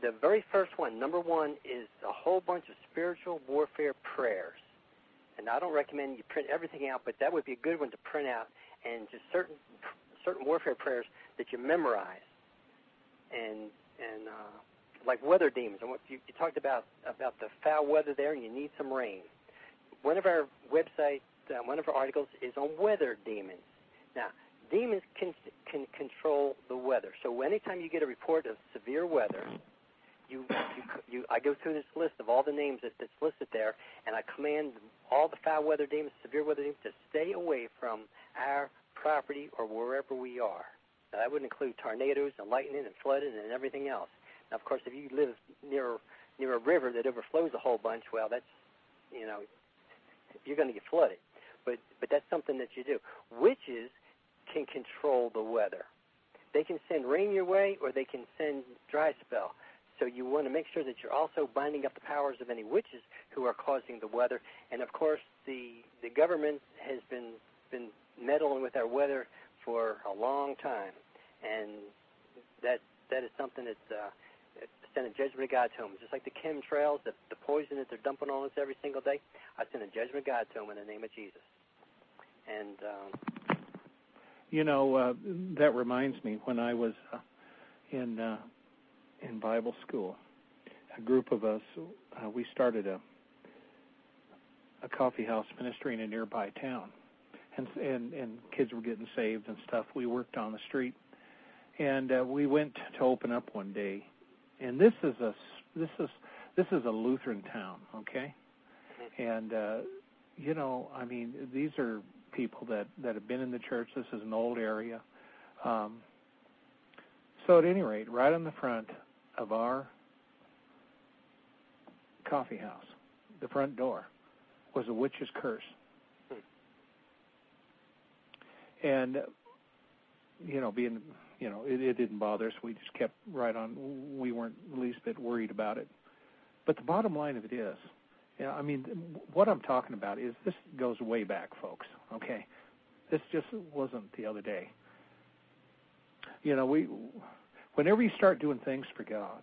the very first one, number one, is a whole bunch of spiritual warfare prayers. And I don't recommend you print everything out, but that would be a good one to print out, and just certain warfare prayers that you memorize. And like weather demons, and what you talked about the foul weather there, and you need some rain. One of our websites, one of our articles is on weather demons. Now, demons can control the weather. So anytime you get a report of severe weather, I go through this list of all the names that's listed there, and I command all the foul weather demons, severe weather demons, to stay away from our property or wherever we are. Now, that would include tornadoes and lightning and flooding and everything else. Now, of course, if you live near a river that overflows a whole bunch, well, that's, you're going to get flooded. But that's something that you do. Witches can control the weather. They can send rain your way, or they can send dry spell. So you want to make sure that you're also binding up the powers of any witches who are causing the weather. And, of course, the government has been meddling with our weather for a long time. And that is something that's send a judgment of God to them. Just like the chemtrails, the poison that they're dumping on us every single day, I send a judgment of God to them in the name of Jesus. And that reminds me, when I was in Bible school, a group of us, we started a coffee house ministry in a nearby town, and kids were getting saved and stuff. We worked on the street, and we went to open up one day, and this is a Lutheran town, okay, and these are people that have been in the church. This is an old area. So at any rate, right on the front of our coffee house, the front door, was a witch's curse. And, it didn't bother us. We just kept right on. We weren't the least bit worried about it. But the bottom line of it is, what I'm talking about is this goes way back, folks, okay? This just wasn't the other day. Whenever you start doing things for God,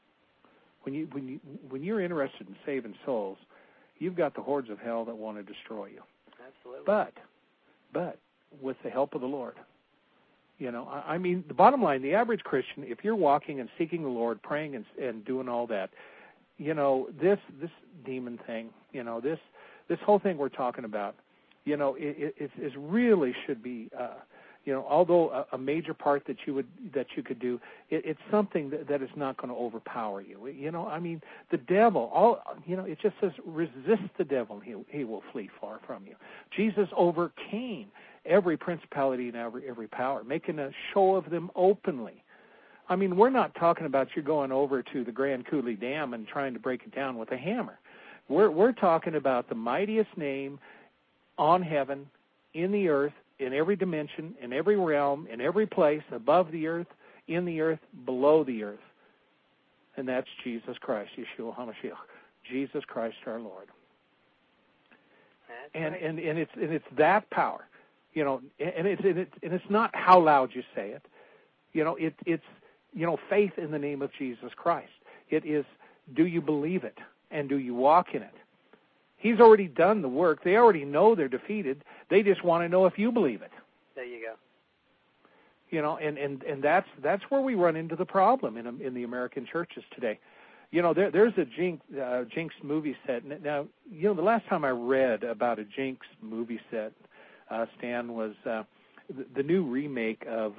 when you're interested in saving souls, you've got the hordes of hell that want to destroy you. Absolutely. But with the help of the Lord, the bottom line, the average Christian, if you're walking and seeking the Lord, praying and doing all that, this demon thing, this whole thing we're talking about, it really should be, although a major part that you could do, it's something that is not going to overpower you. The devil, it just says resist the devil, he will flee far from you. Jesus overcame every principality and every power, making a show of them openly. We're not talking about you going over to the Grand Coulee Dam and trying to break it down with a hammer. We're talking about the mightiest name on heaven, in the earth, in every dimension, in every realm, in every place, above the earth, in the earth, below the earth. And that's Jesus Christ, Yeshua HaMashiach, Jesus Christ our Lord. That's right. And it's that power, and it's not how loud you say it. It's faith in the name of Jesus Christ. It is, do you believe it, and do you walk in it? He's already done the work. They already know they're defeated. They just want to know if you believe it. There you And go. that's where we run into the problem in the American churches today. There's a Jinx movie set. Now, the last time I read about a Jinx movie set, Stan, was the new remake of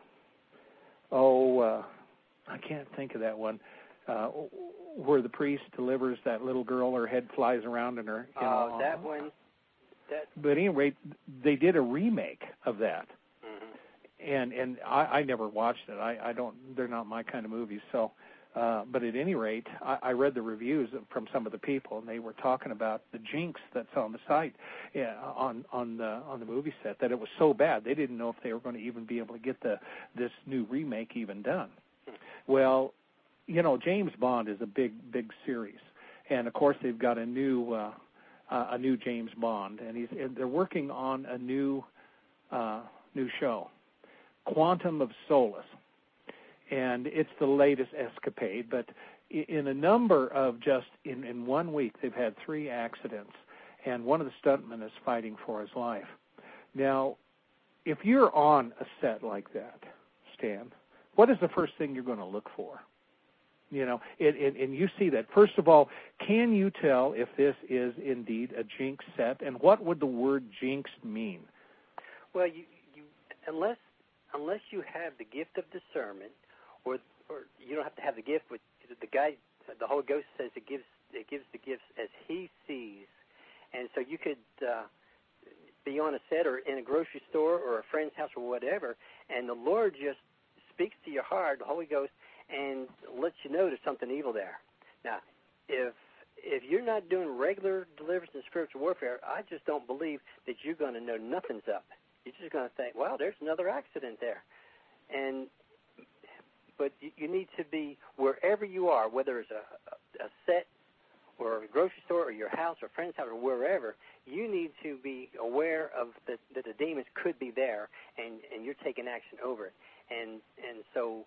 I can't think of that one. Where the priest delivers that little girl, her head flies around in her. That one. But anyway, they did a remake of that, and I never watched it. I don't. They're not my kind of movies. So, but at any rate, I read the reviews from some of the people, and they were talking about the jinx that's on the site, on the movie set, that it was so bad they didn't know if they were going to even be able to get this new remake even done. Well, James Bond is a big series, and of course they've got a new James Bond, and they're working on a new show, Quantum of Solace, and it's the latest escapade. But in a number of just in 1 week, they've had 3 accidents, and one of the stuntmen is fighting for his life. Now, if you're on a set like that, Stan, what is the first thing you're going to look for? You know, and you see that. First of all, can you tell if this is indeed a jinx set, and what would the word jinx mean? Well, you unless you have the gift of discernment, or you don't have to have the gift. With the guy, the Holy Ghost says it gives the gifts as He sees, and so you could be on a set or in a grocery store or a friend's house or whatever, and the Lord just speaks to your heart, the Holy Ghost, and lets you know there's something evil there. Now, if you're not doing regular deliverance and spiritual warfare, I just don't believe that you're going to know nothing's up. You're just going to think, well, there's another accident there. But you need to be, wherever you are, whether it's a set or a grocery store or your house or friend's house or wherever, you need to be aware of that the demons could be there, and you're taking action over it. And so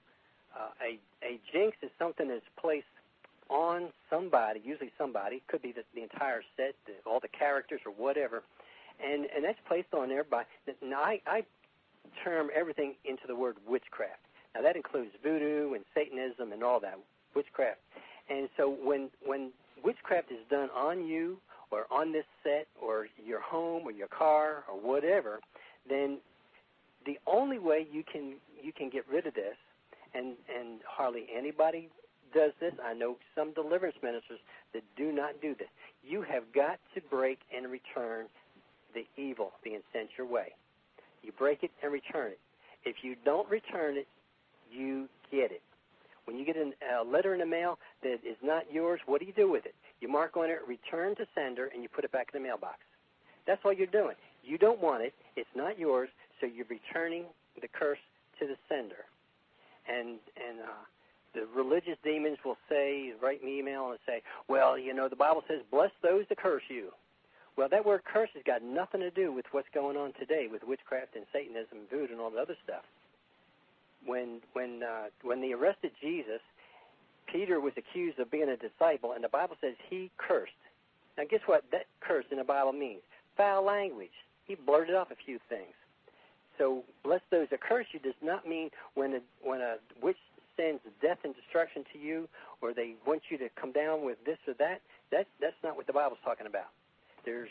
a jinx is something that's placed on somebody, usually somebody, could be the entire set, all the characters or whatever, and that's placed on there by, now I term everything into the word witchcraft. Now that includes voodoo and Satanism and all that, witchcraft. And so when witchcraft is done on you or on this set or your home or your car or whatever, then the only way you can get rid of this, and hardly anybody does this. I know some deliverance ministers that do not do this. You have got to break and return the evil being sent your way. You break it and return it. If you don't return it, you get it. When you get a letter in the mail that is not yours, what do you do with it? You mark on it, return to sender, and you put it back in the mailbox. That's all you're doing. You don't want it. It's not yours, so you're returning the curse to the sender. And the religious demons will say, write me an email and say, well, you know, the Bible says, bless those that curse you. Well, that word curse has got nothing to do with what's going on today with witchcraft and Satanism and voodoo and all the other stuff. When they arrested Jesus, Peter was accused of being a disciple, and the Bible says he cursed. Now, guess what that curse in the Bible means? Foul language. He blurted off a few things. So, bless those that curse you does not mean when a witch sends death and destruction to you, or they want you to come down with this or that. That's not what the Bible's talking about. There's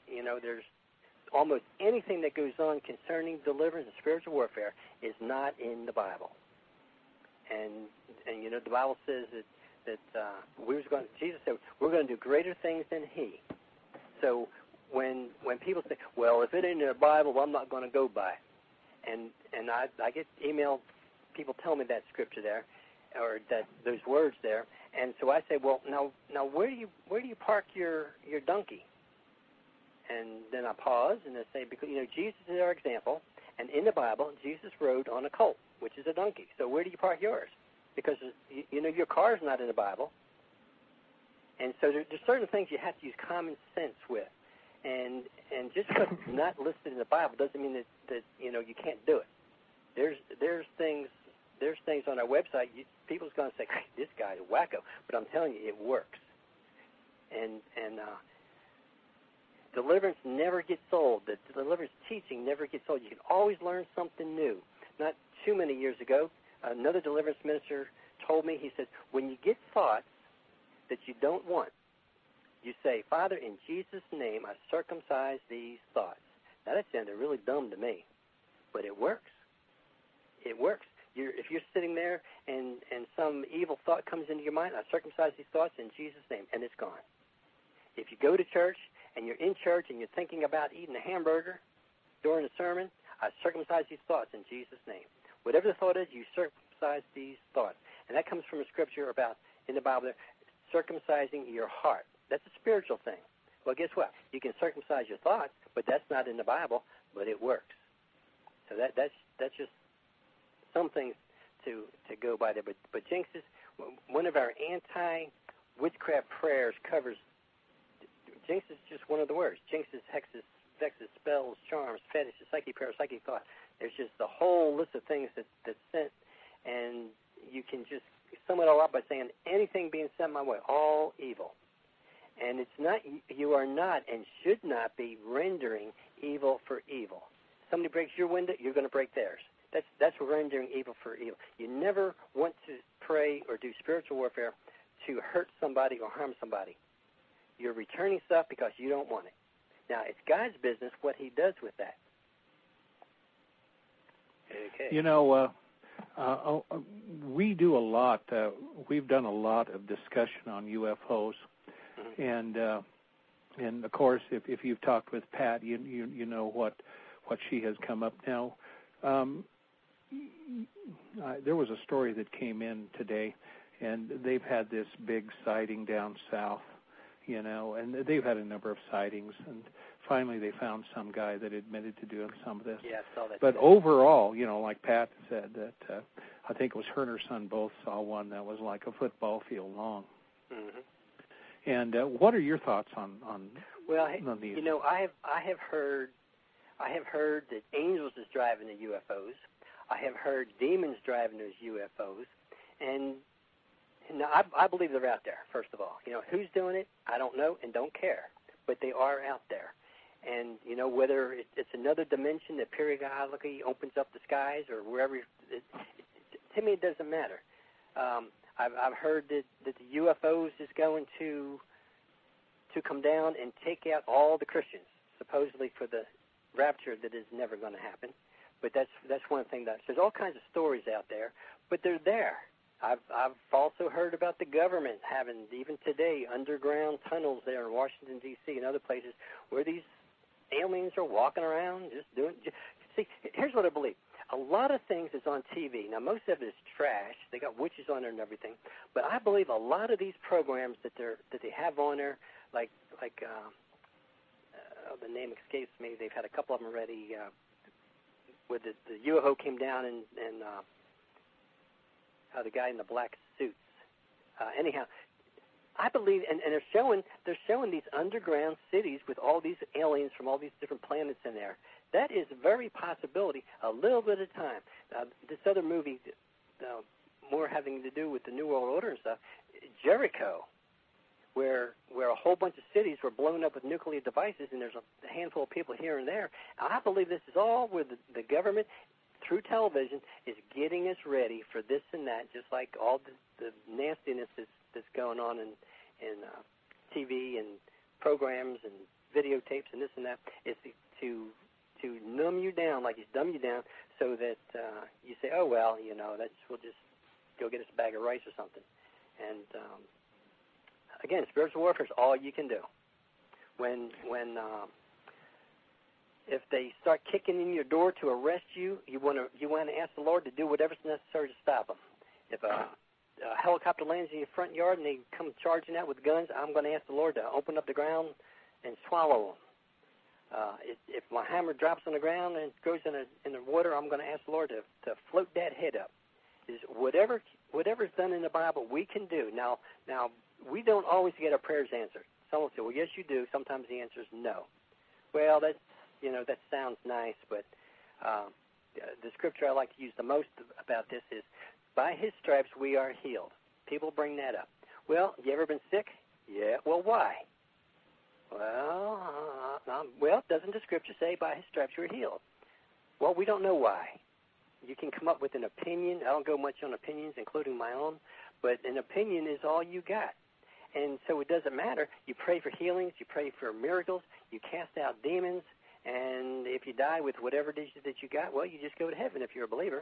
almost anything that goes on concerning deliverance and spiritual warfare is not in the Bible. And you know, the Bible says that Jesus said we're going to do greater things than He. So when people say, well, if it ain't in the Bible, I'm not going to go by it. And I get email people tell me that scripture there, or that those words there, and so I say, well, now where do you park your donkey? And then I pause and I say, because you know Jesus is our example, and in the Bible Jesus rode on a colt, which is a donkey. So where do you park yours? Because you know your car's not in the Bible, and so there's certain things you have to use common sense with. And just because it's not listed in the Bible doesn't mean that you know you can't do it. There's things on our website. People's going to say, hey, this guy's a wacko, but I'm telling you, it works. And deliverance never gets old. The deliverance teaching never gets old. You can always learn something new. Not too many years ago, another deliverance minister told me, he said, when you get thoughts that you don't want, you say, Father, in Jesus' name, I circumcise these thoughts. Now, that sounded really dumb to me, but it works. It works. If you're sitting there and some evil thought comes into your mind, I circumcise these thoughts in Jesus' name, and it's gone. If you go to church and you're in church and you're thinking about eating a hamburger during the sermon, I circumcise these thoughts in Jesus' name. Whatever the thought is, you circumcise these thoughts. And that comes from a scripture about, in the Bible, circumcising your heart. That's a spiritual thing. Well, guess what? You can circumcise your thoughts, but that's not in the Bible, but it works. So that's just some things to go by there. But jinxes, one of our anti-witchcraft prayers covers, jinx is just one of the words. Jinxes, hexes, vexes, spells, charms, fetishes, psychic prayer, psychic thought. There's just a whole list of things that's sent. And, you can just sum it all up by saying anything being sent my way, all evil. And it's not, you are not and should not be rendering evil for evil. Somebody breaks your window, you're going to break theirs. That's rendering evil for evil. You never want to pray or do spiritual warfare to hurt somebody or harm somebody. You're returning stuff because you don't want it. Now, it's God's business what he does with that. Okay. You know, we do a lot. We've done a lot of discussion on UFOs, mm-hmm. and of course, if you've talked with Pat, you know what she has come up now. There was a story that came in today, and they've had this big sighting down south, you know, and they've had a number of sightings, and finally they found some guy that admitted to doing some of this. Yeah, I saw that. But overall, you know, like Pat said, that I think it was her and her son both saw one that was like a football field long. Mm-hmm. And what are your thoughts on these? You know, I have heard that angels is driving the UFOs. I have heard demons driving those UFOs, and I believe they're out there. First of all, you know, who's doing it, I don't know and don't care, but they are out there. And you know, whether it's another dimension that periodically opens up the skies or wherever, to me it doesn't matter. I've heard that the UFOs is going to come down and take out all the Christians, supposedly for the rapture that is never going to happen. But that's one thing there's all kinds of stories out there, but they're there. I've also heard about the government having, even today, underground tunnels there in Washington, D.C. and other places where these aliens are walking around see, here's what I believe. A lot of things is on TV. Now, most of it is trash. They got witches on there and everything. But I believe a lot of these programs that they have on there, like the name escapes me. They've had a couple of them already. Where the UFO came down and the guy in the black suits. Anyhow, I believe, and they're showing these underground cities with all these aliens from all these different planets in there. That is a very possibility, a little bit at a time. This other movie, more having to do with the New World Order and stuff, Jericho, where a whole bunch of cities were blown up with nuclear devices, and there's a handful of people here and there. I believe this is all where the government, through television, is getting us ready for this and that, just like all the nastiness that's going on in TV and programs and videotapes and this and that, is to numb you down, like he's dumb you down, so that you say, oh, well, you know, we'll just go get us a bag of rice or something. And again, spiritual warfare is all you can do. When if they start kicking in your door to arrest you, you want to ask the Lord to do whatever's necessary to stop them. If a helicopter lands in your front yard and they come charging out with guns, I'm going to ask the Lord to open up the ground and swallow them. If my hammer drops on the ground and goes in the water, I'm going to ask the Lord to float that head up. Is whatever's done in the Bible we can do. Now we don't always get our prayers answered. Someone will say, well, yes, you do. Sometimes the answer is no. Well, that sounds nice, but the scripture I like to use the most about this is, by his stripes we are healed. People bring that up. Well, you ever been sick? Yeah. Well, why? Well, doesn't the scripture say by his stripes you are healed? Well, we don't know why. You can come up with an opinion. I don't go much on opinions, including my own, but an opinion is all you got. And so it doesn't matter. You pray for healings. You pray for miracles. You cast out demons. And if you die with whatever it is that you got, well, you just go to heaven if you're a believer.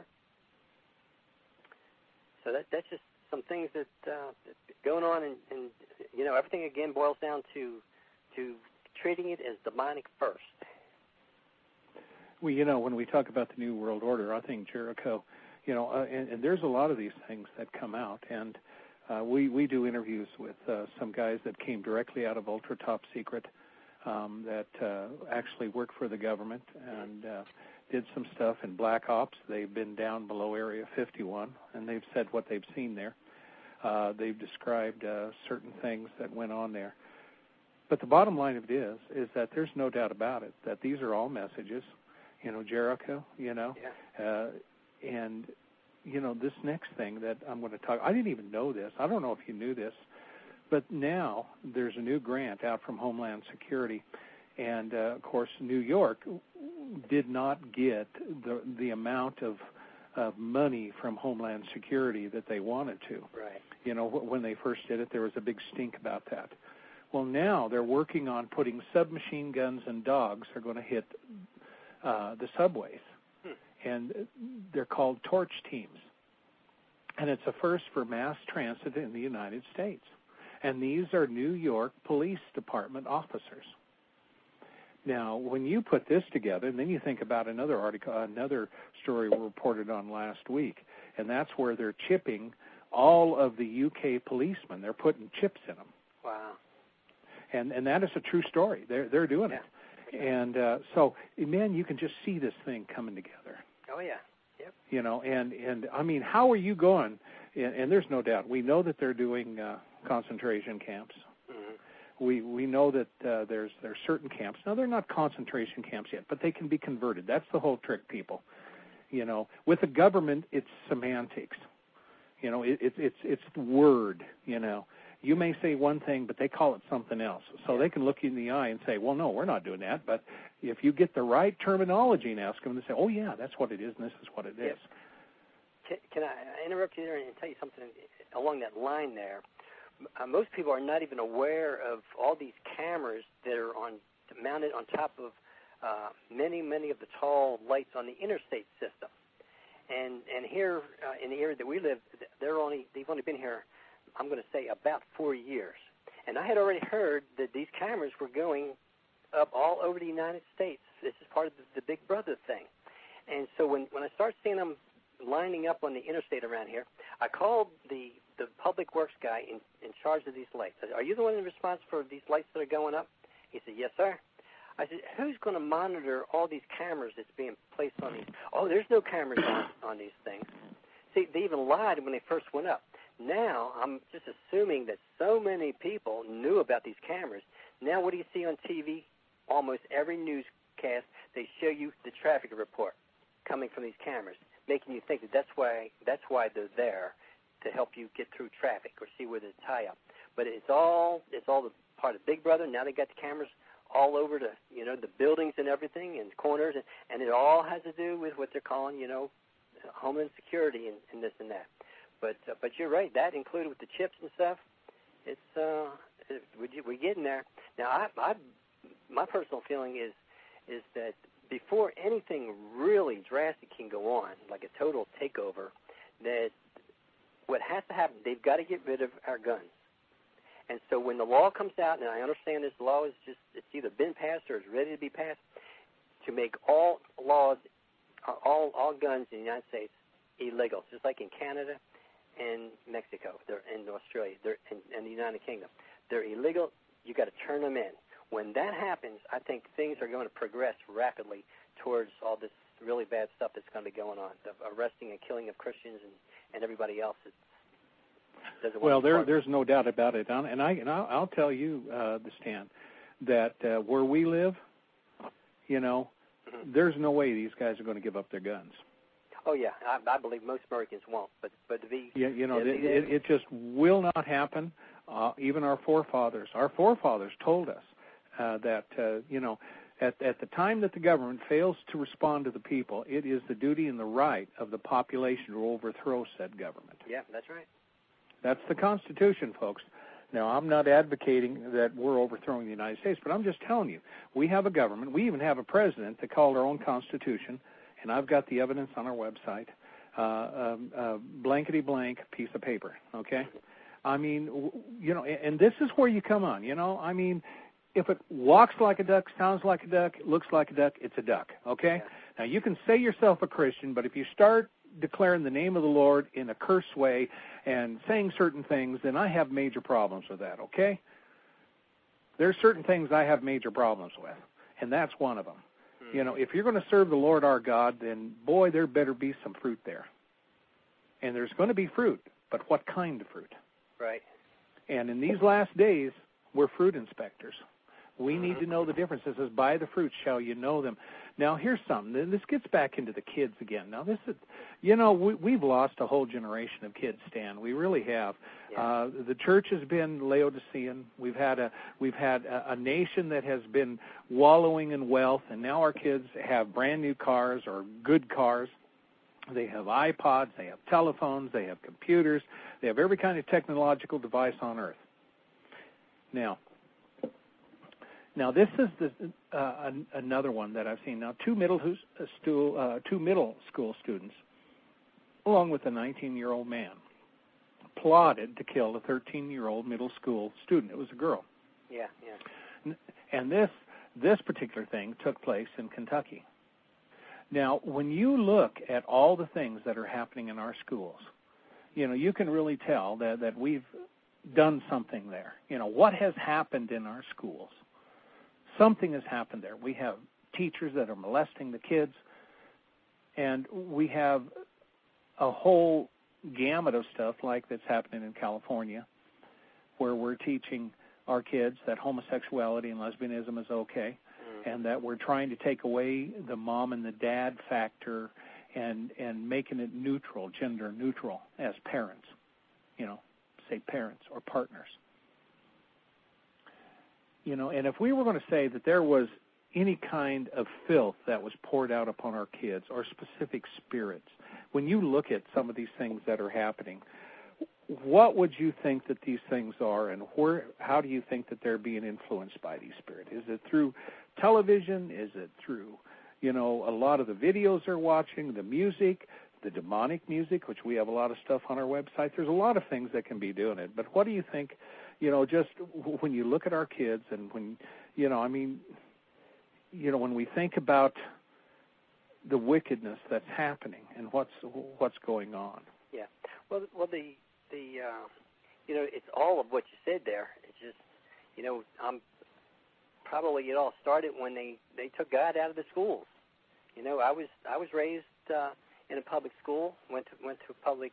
So that's just some things that going on, and you know, everything again boils down to treating it as demonic first. Well, you know, when we talk about the New World Order, I think Jericho, you know, and there's a lot of these things that come out, and we do interviews with some guys that came directly out of ultra top secret that actually work for the government and did some stuff in Black Ops. They've been down below Area 51, and they've said what they've seen there. They've described certain things that went on there. But the bottom line of it is that there's no doubt about it, that these are all messages, you know, Jericho, you know, and, this next thing that I'm going to talk. I didn't even know this. I don't know if you knew this, but now there's a new grant out from Homeland Security, and of course New York did not get the amount of money from Homeland Security that they wanted to. Right. When they first did it, there was a big stink about that. Well, now they're working on putting submachine guns and dogs are going to hit the subways, and they're called torch teams. And it's a first for mass transit in the United States. And these are New York Police Department officers. Now, when you put this together, and then you think about another story we reported on last week, and that's where they're chipping all of the UK policemen. They're putting chips in them. Wow. And that is a true story. They're doing it. And so, man, you can just see this thing coming together. Oh, yeah. Yep. And I mean, how are you going? And there's no doubt. We know that they're doing concentration camps. Mm-hmm. We know that there's certain camps. Now, they're not concentration camps yet, but they can be converted. That's the whole trick, people. With the government, it's semantics. It's the word, You may say one thing, but they call it something else. So they can look you in the eye and say, well, no, we're not doing that. But if you get the right terminology and ask them, they say, oh, yeah, that's what it is, and this is what it is. Can I interrupt you there and tell you something along that line there? Most people are not even aware of all these cameras that are mounted on top of many of the tall lights on the interstate system. And here in the area that we live, they've only been here, I'm going to say, about 4 years. And I had already heard that these cameras were going up all over the United States. This is part of the Big Brother thing. And so when I start seeing them lining up on the interstate around here, I called the public works guy in charge of these lights. I said, are you the one responsible for these lights that are going up? He said, yes, sir. I said, who's going to monitor all these cameras that's being placed on these? Oh, there's no cameras on these things. See, they even lied when they first went up. Now, I'm just assuming that so many people knew about these cameras. Now, what do you see on TV? Almost every newscast, they show you the traffic report coming from these cameras, making you think that that's why they're there, to help you get through traffic or see where there's tie-up. But it's all the part of Big Brother. Now they got the cameras all over the buildings and everything and corners, and it all has to do with what they're calling Homeland Security and this and that. But you're right. That included with the chips and stuff. We're getting there. Now, my personal feeling is that before anything really drastic can go on, like a total takeover, that what has to happen, they've got to get rid of our guns. And so when the law comes out, and I understand this law it's either been passed or it's ready to be passed, to make all laws, all guns in the United States illegal, just like in Canada and Mexico, they're in Australia, they're in the United Kingdom. They're illegal. You got to turn them in. When that happens, I think things are going to progress rapidly towards all this really bad stuff that's going to be going on, the arresting and killing of Christians and everybody else. Well, there's no doubt about it, and I'll tell you, Stan, that where we live, there's no way these guys are going to give up their guns. Oh yeah, I believe most Americans won't, but it just will not happen. Even our forefathers told us that at the time that the government fails to respond to the people, it is the duty and the right of the population to overthrow said government. Yeah, that's right. That's the Constitution, folks. Now, I'm not advocating that we're overthrowing the United States, but I'm just telling you, we have a government. We even have a president that called our own Constitution, and I've got the evidence on our website, blankety blank piece of paper, okay? I mean, and this is where you come on, I mean, if it walks like a duck, sounds like a duck, looks like a duck, it's a duck, okay? Yeah. Now, you can say yourself a Christian, but if you start declaring the name of the Lord in a curse way and saying certain things, then I have major problems with that, okay? There's certain things I have major problems with, and that's one of them. If you're going to serve the Lord our God, then, boy, there better be some fruit there. And there's going to be fruit, but what kind of fruit? Right. And in these last days, we're fruit inspectors. We need to know the difference. It says, by the fruits shall you know them. Now, here's something. This gets back into the kids again. Now, this is, we've lost a whole generation of kids, Stan. We really have. Yeah. The church has been Laodicean. We've had a nation that has been wallowing in wealth, and now our kids have brand new cars or good cars. They have iPods, they have telephones, they have computers, they have every kind of technological device on earth. Now this is another one that I've seen. Now, two middle school students, along with a 19-year-old man, plotted to kill a 13-year-old middle school student. It was a girl. Yeah. And this particular thing took place in Kentucky. Now, when you look at all the things that are happening in our schools, you can really tell that we've done something there. What has happened in our schools? Something has happened there. We have teachers that are molesting the kids, and we have a whole gamut of stuff like that's happening in California, where we're teaching our kids that homosexuality and lesbianism is okay, and that we're trying to take away the mom and the dad factor and making it neutral, gender neutral as parents, say parents or partners. And if we were going to say that there was any kind of filth that was poured out upon our kids or specific spirits, when you look at some of these things that are happening, what would you think that these things are, and how do you think that they're being influenced by these spirits? Is it through television? Is it through, a lot of the videos they're watching, the music, the demonic music, which we have a lot of stuff on our website? There's a lot of things that can be doing it. But what do you think, just when you look at our kids and when, when we think about the wickedness that's happening and what's going on? Yeah. Well, it's all of what you said there. It's just, probably it all started when they took God out of the schools. I was raised in a public school, went to a public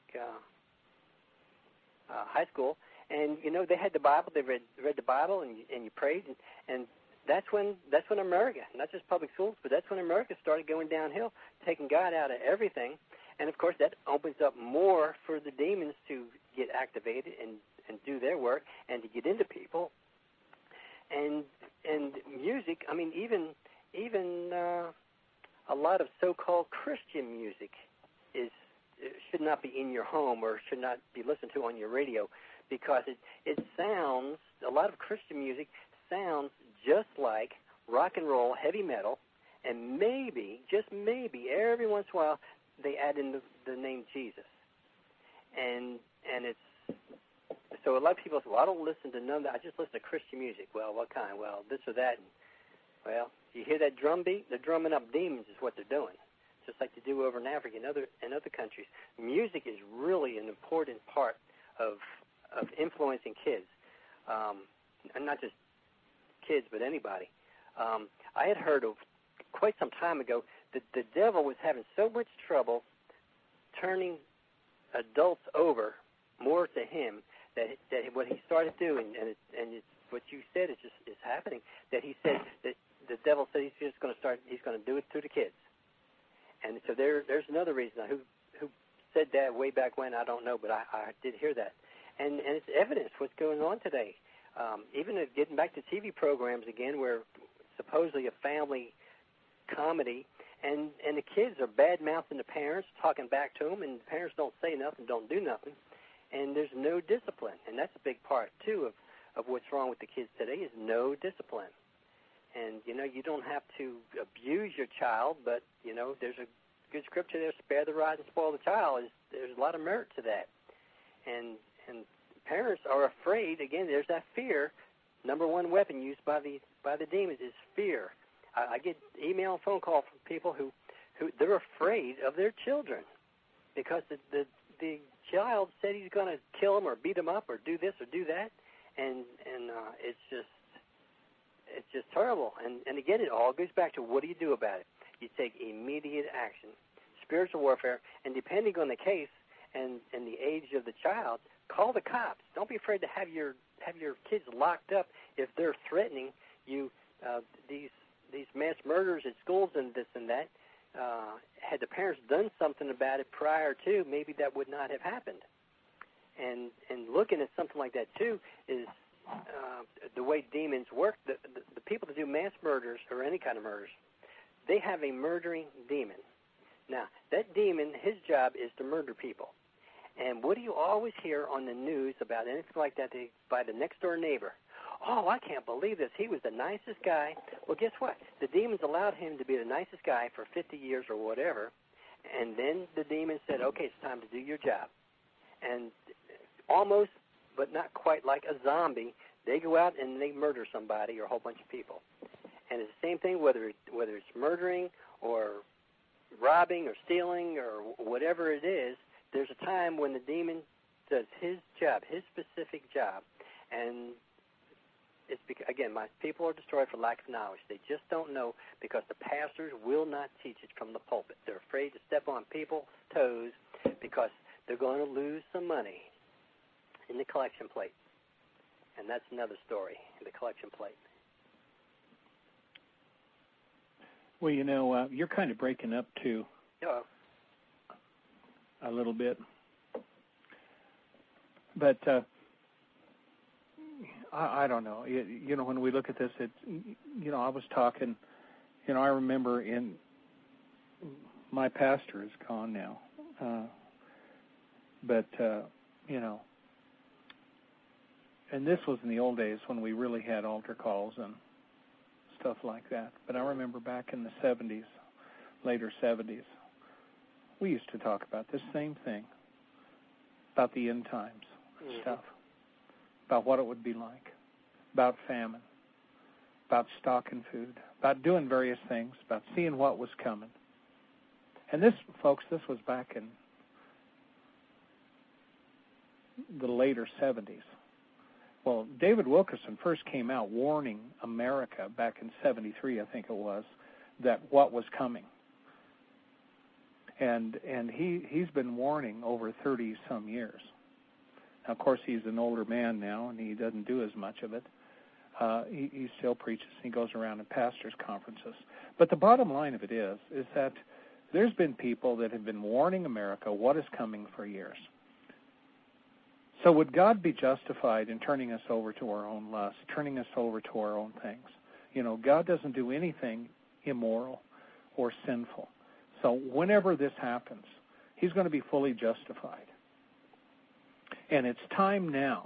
high school, and they had the Bible. They read the Bible, and you prayed, and that's when America, not just public schools, but that's when America started going downhill, taking God out of everything. And of course, that opens up more for the demons to get activated and do their work and to get into people. And music, even a lot of so-called Christian music should not be in your home or should not be listened to on your radio, because it sounds, a lot of Christian music sounds just like rock and roll, heavy metal, and maybe, just maybe, every once in a while they add in the name Jesus. And it's, so a lot of people say, well, I don't listen to none of that. I just listen to Christian music. Well, what kind? Well, this or that. And, well, you hear that drum beat? They're drumming up demons is what they're doing, just like they do over in Africa and other countries. Music is really an important part of influencing kids, and not just kids, but anybody. I had heard of quite some time ago that the devil was having so much trouble turning adults over more to him that what he started doing, and it's what you said is happening. That he said that the devil said he's going to do it to the kids. And so there's another reason. Who said that way back when, I don't know, but I did hear that. And it's evidence what's going on today. Even getting back to TV programs again, where supposedly a family comedy, and the kids are bad-mouthing the parents, talking back to them, and the parents don't say nothing, don't do nothing, and there's no discipline. And that's a big part, too, of what's wrong with the kids today is no discipline. And, you don't have to abuse your child, but, there's a good scripture there, spare the rod and spoil the child. There's a lot of merit to that. And parents are afraid, again, there's that fear. Number one weapon used by the demons is fear. I get email and phone call from people who they're afraid of their children because the child said he's going to kill them or beat them up or do this or do that, and it's just terrible. And again, it all goes back to what do you do about it? You take immediate action, spiritual warfare, and depending on the case and the age of the child, call the cops. Don't be afraid to have your kids locked up if they're threatening These mass murders at schools and this and that, had the parents done something about it prior to, maybe that would not have happened. And looking at something like that too is the way demons work. The people that do mass murders or any kind of murders, they have a murdering demon. Now, that demon, his job is to murder people. And what do you always hear on the news about anything like that by the next-door neighbor? Oh, I can't believe this. He was the nicest guy. Well, guess what? The demons allowed him to be the nicest guy for 50 years or whatever, and then the demon said, okay, it's time to do your job. And almost, but not quite like a zombie, they go out and they murder somebody or a whole bunch of people. And it's the same thing whether it's murdering or robbing or stealing or whatever it is. There's a time when the demon does his job, his specific job, and it's again, my people are destroyed for lack of knowledge. They just don't know because the pastors will not teach it from the pulpit. They're afraid to step on people's toes because they're going to lose some money in the collection plate. And that's another story, the collection plate. Well, you're kind of breaking up, too. A little bit. But I don't know. When we look at this, I was talking, I remember my pastor is gone now. But and this was in the old days when we really had altar calls and stuff like that. But I remember back in the 70s, later 70s, we used to talk about this same thing, about the end times stuff, about what it would be like, about famine, about stocking food, about doing various things, about seeing what was coming. And this, folks, this was back in the later 70s. Well, David Wilkerson first came out warning America back in 73, I think it was, that what was coming. And he's been warning over 30-some years. Now, of course, he's an older man now, and he doesn't do as much of it. He still preaches, and he goes around in pastors' conferences. But the bottom line of it is that there's been people that have been warning America what is coming for years. So would God be justified in turning us over to our own lust, turning us over to our own things? God doesn't do anything immoral or sinful. So whenever this happens, he's going to be fully justified. And it's time now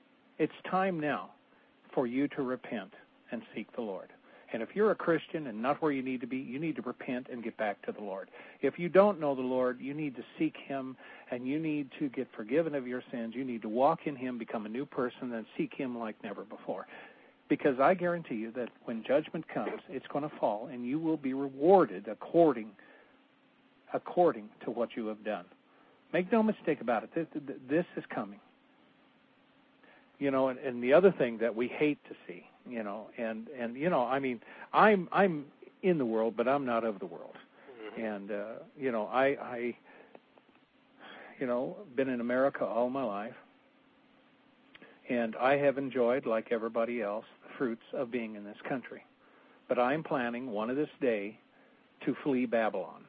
for you to repent and seek the Lord. And if you're a Christian and not where you need to be, you need to repent and get back to the Lord. If you don't know the Lord, you need to seek him, and you need to get forgiven of your sins. You need to walk in him, become a new person, and seek him like never before. Because I guarantee you that when judgment comes, it's going to fall, and you will be rewarded according to what you have done. Make no mistake about it. This is coming. And the other thing that we hate to see, I'm in the world, but I'm not of the world. And, I been in America all my life, and I have enjoyed, like everybody else, the fruits of being in this country. But I'm planning one of this day to flee Babylon.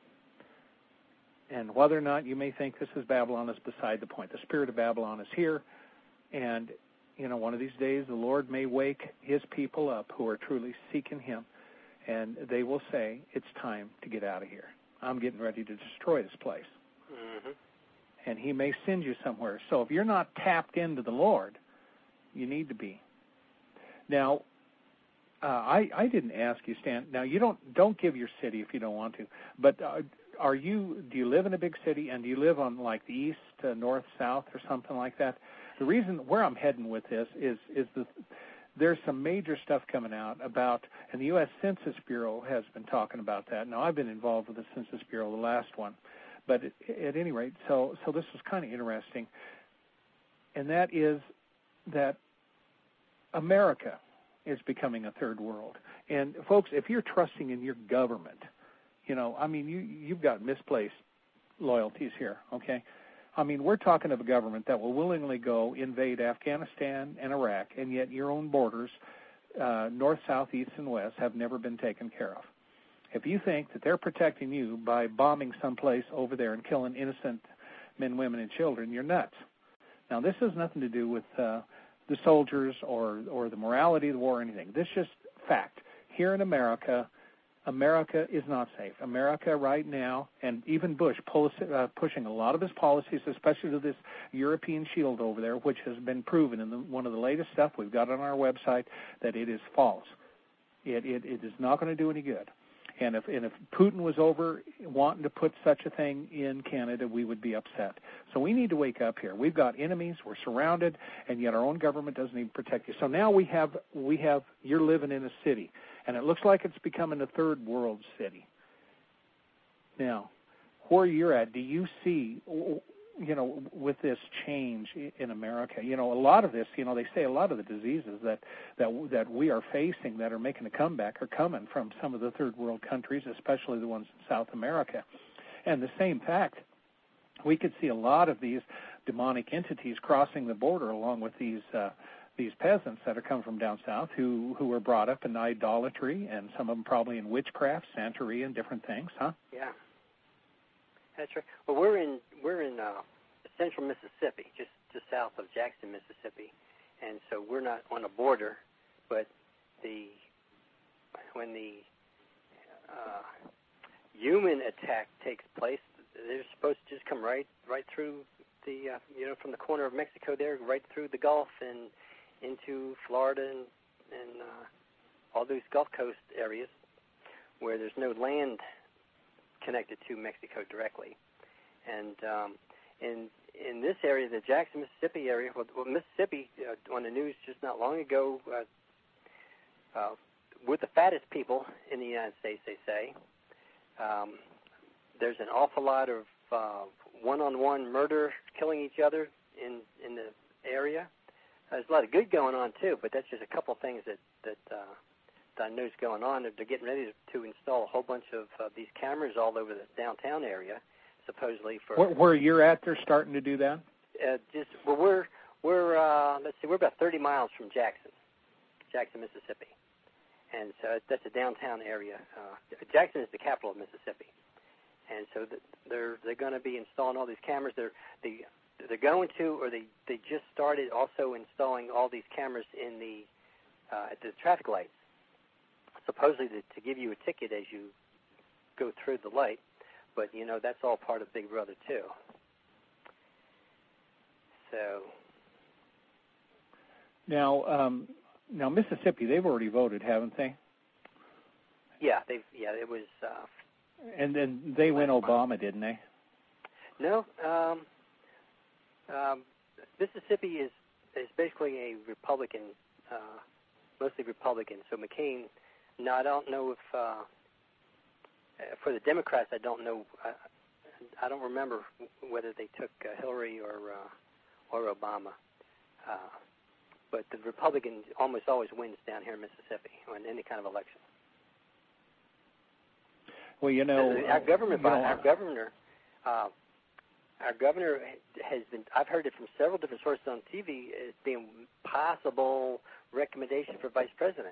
And whether or not you may think this is Babylon is beside the point. The spirit of Babylon is here, and, one of these days the Lord may wake his people up who are truly seeking him, and they will say, it's time to get out of here. I'm getting ready to destroy this place. Mm-hmm. And he may send you somewhere. So if you're not tapped into the Lord, you need to be. Now, I didn't ask you, Stan. Now, you don't give your city if you don't want to, but do you live in a big city, and do you live on like the east, north, south, or something like that? The reason where I'm heading with this is there's some major stuff coming out about, and the U.S. Census Bureau has been talking about that. Now, I've been involved with the Census Bureau, the last one, but at any rate, so this was kind of interesting, and that is that America is becoming a third world. And folks, if you're trusting in your government, you've got misplaced loyalties here, okay? We're talking of a government that will willingly go invade Afghanistan and Iraq, and yet your own borders, north, south, east, and west have never been taken care of. If you think that they're protecting you by bombing someplace over there and killing innocent men, women, and children, you're nuts. Now, this has nothing to do with the soldiers or the morality of the war or anything. This is just fact. Here in America, America is not safe. America right now, and even Bush pushing a lot of his policies, especially to this European shield over there, which has been proven in one of the latest stuff we've got on our website that it is false. It is not going to do any good. And if Putin was over wanting to put such a thing in Canada, we would be upset. So we need to wake up here. We've got enemies. We're surrounded, and yet our own government doesn't even protect you. So now we have you're living in a city, and it looks like it's becoming a third world city. Now, where you're at, do you see, with this change in America, a lot of this, they say a lot of the diseases that we are facing that are making a comeback are coming from some of the third world countries, especially the ones in South America. And the same fact, we could see a lot of these demonic entities crossing the border along with these peasants that are coming from down south who were brought up in idolatry, and some of them probably in witchcraft, Santeria, and different things, huh? Yeah. That's right. Well, we're in central Mississippi, just south of Jackson, Mississippi, and so we're not on a border. But when the human attack takes place, they're supposed to just come right through the from the corner of Mexico there, right through the Gulf and into Florida and all those Gulf Coast areas where there's no land connected to Mexico directly. And in this area, the Jackson, Mississippi area, well Mississippi, on the news just not long ago, we're the fattest people in the United States, they say. There's an awful lot of one-on-one murder, killing each other in the area. There's a lot of good going on, too, but that's just a couple of things that I know is going on. They're getting ready to install a whole bunch of these cameras all over the downtown area, supposedly for... Where you're at, they're starting to do that? We're let's see, we're about 30 miles from Jackson, Mississippi. And so that's a downtown area. Jackson is the capital of Mississippi. And so they're going to be installing all these cameras. They're going to, or they just started also installing all these cameras in at the traffic lights, supposedly to give you a ticket as you go through the light. But, that's all part of Big Brother, too. So... Now, Mississippi, they've already voted, haven't they? Yeah, it was... and then they went Obama, didn't they? No. Mississippi is basically a Republican, mostly Republican. So McCain, I don't know if... for the Democrats, I don't know. I don't remember whether they took Hillary or Obama. But the Republican almost always wins down here in Mississippi on any kind of election. Well, our governor has been. I've heard it from several different sources on TV as being possible recommendation for vice president.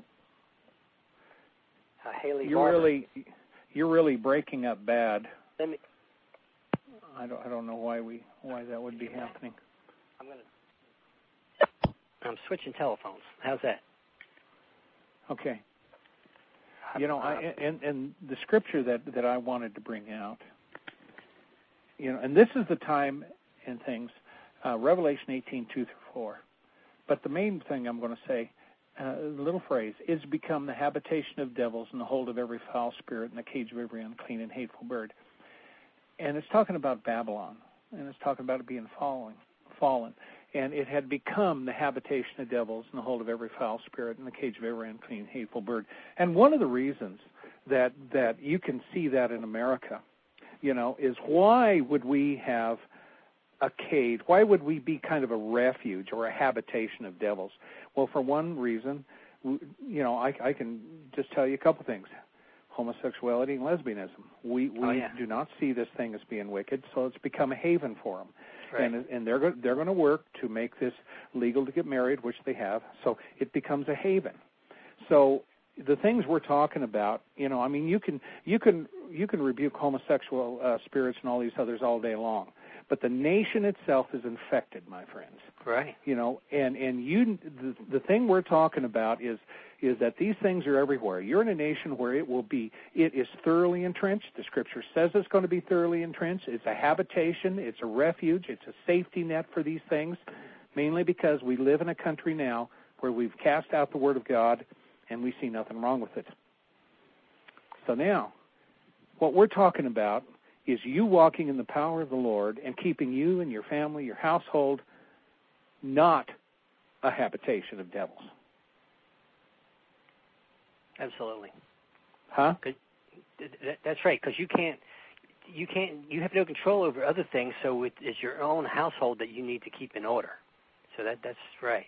Haley Barbour. You're really breaking up bad. I don't know why that would be happening. I'm switching telephones. How's that? Okay. And the scripture that I wanted to bring out, and this is the time and things, Revelation 18:2-4. But the main thing I'm going to say, the little phrase, is become the habitation of devils and the hold of every foul spirit and the cage of every unclean and hateful bird. And it's talking about Babylon, and it's talking about it being fallen. And it had become the habitation of devils and the hold of every foul spirit and the cage of every unclean, hateful bird. And one of the reasons that you can see that in America, is why would we have a cage? Why would we be kind of a refuge or a habitation of devils? Well, for one reason, I can just tell you a couple things. Homosexuality and lesbianism. We do not see this thing as being wicked, so it's become a haven for them. Right. And they're going to work to make this legal to get married, which they have. So it becomes a haven. So the things we're talking about, you know, I mean, you can rebuke homosexual spirits and all these others all day long, but the nation itself is infected, my friends. Right. You know, and the thing we're talking about is that these things are everywhere. You're in a nation where it is thoroughly entrenched. The Scripture says it's going to be thoroughly entrenched. It's a habitation. It's a refuge. It's a safety net for these things, mainly because we live in a country now where we've cast out the Word of God, and we see nothing wrong with it. So now, what we're talking about is you walking in the power of the Lord and keeping you and your family, your household, not a habitation of devils. Absolutely. Huh? That's right, because you have no control over other things, so it's your own household that you need to keep in order. So that's right.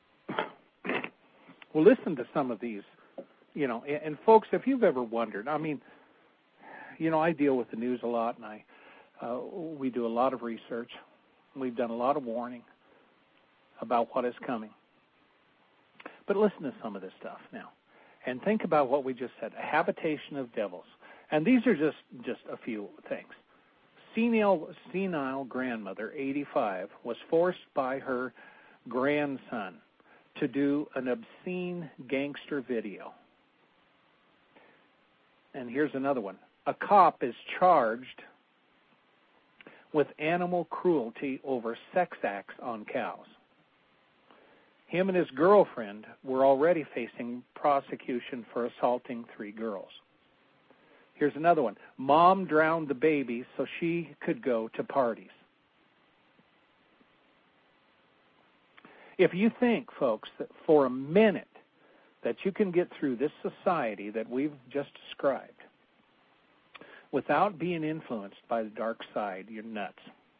Well, listen to some of these, you know, and folks, if you've ever wondered, I mean, you know, I deal with the news a lot, and we do a lot of research. We've done a lot of warning about what is coming. But listen to some of this stuff now, and think about what we just said, a habitation of devils. And these are just a few things. Senile grandmother, 85, was forced by her grandson to do an obscene gangster video. And here's another one. A cop is charged with animal cruelty over sex acts on cows. Him and his girlfriend were already facing prosecution for assaulting 3 girls. Here's another one. Mom drowned the baby so she could go to parties. If you think, folks, that for a minute that you can get through this society that we've just described without being influenced by the dark side, you're nuts.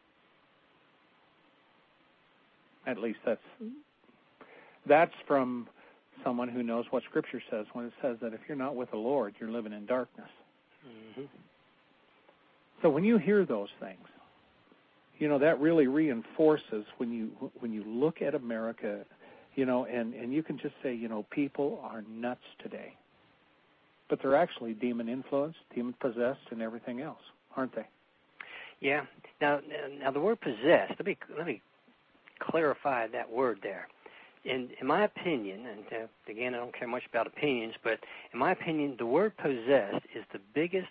At least that's from someone who knows what Scripture says when it says that if you're not with the Lord, you're living in darkness. Mm-hmm. So when you hear those things, you know, that really reinforces when you look at America, you know, and you can just say, you know, people are nuts today. But they're actually demon-influenced, demon-possessed, and everything else, aren't they? Yeah. Now the word possessed, let me clarify that word there. In my opinion, and again, I don't care much about opinions, but in my opinion, the word possessed is the biggest